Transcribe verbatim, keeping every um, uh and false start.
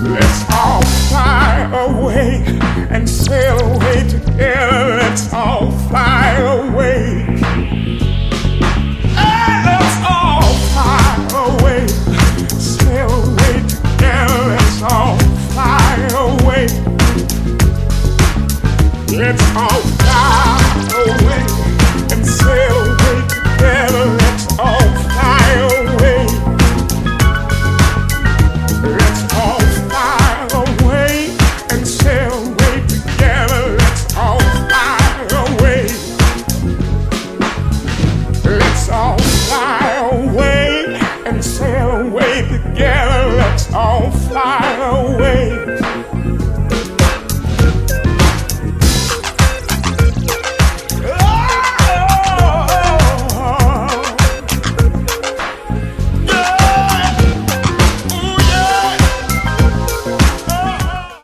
Let's all fly away and sail away together. Let's all fly away. Hey, let's all fly away, sail away together. Let's all